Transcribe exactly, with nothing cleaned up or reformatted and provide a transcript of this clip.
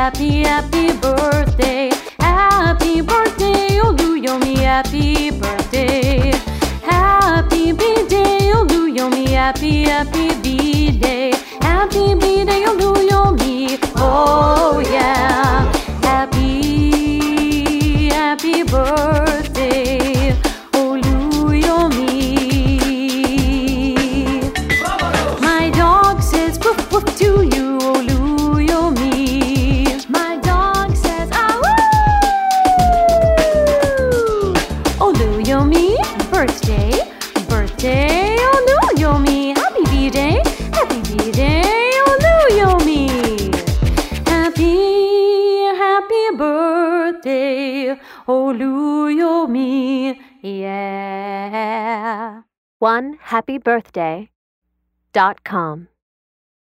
happy, happy birthday. Happy birthday, Oluyomi, happy birthday. Happy B-Day, Oluyomi, happy, happy B-Day. Happy B-Day, Oluyomi, oh yeah. Happy, happy birthday, Oluyomi. My dog says woof woof to you, Oluyomi. My dog says ah woo. Oluyomi, birthday, birthday, Oluyomi. Happy B-Day, happy B-Day, Oluyomi. Happy, happy birthday, Oluyomi, yeah. one happy birthday dot com